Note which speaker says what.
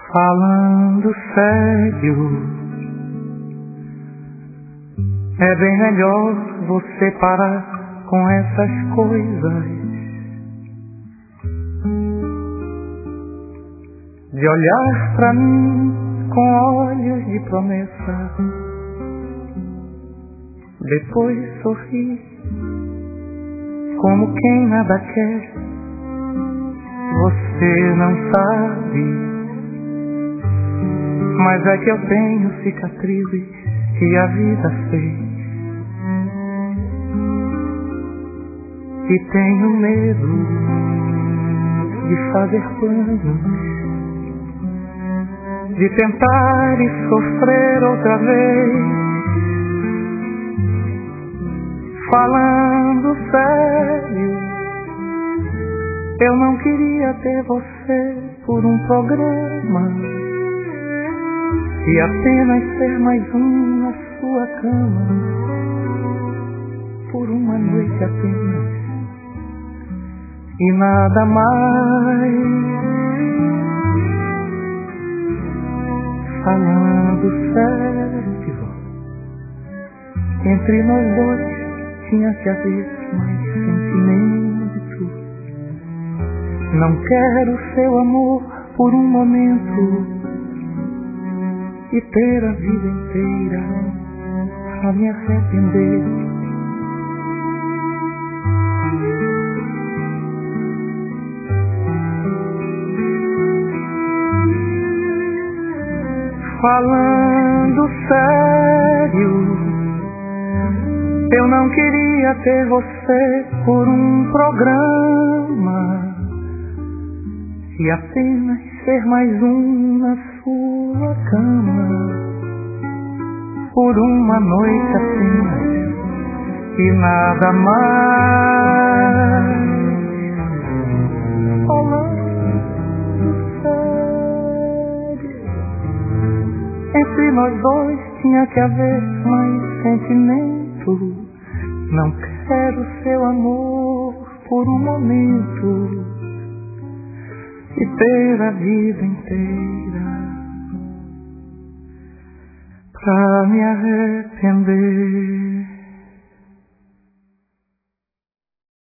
Speaker 1: Falando sério, é bem melhor você parar com essas coisas de olhar pra mim com olhos de promessa, depois sorrir como quem nada quer. Você não sabe, mas é que eu tenho cicatrizes que a vida fez, e tenho medo de fazer planos, de tentar e sofrer outra vez. Falando sério, eu não queria ter você por um programa e apenas ser mais um na sua cama, por uma noite apenas e nada mais. Falando sério, entre nós dois tinha que haver mais sentimento. Não quero seu amor por um momento e ter a vida inteira a me arrepender. Falando sério, eu não queria ter você por um programa e apenas ser mais um na sua cama, por uma noite apenas e nada mais. Falando sério, entre nós dois tinha que haver mais sentimento. Não quero seu amor por um momento e ter a vida inteira pra me arrepender.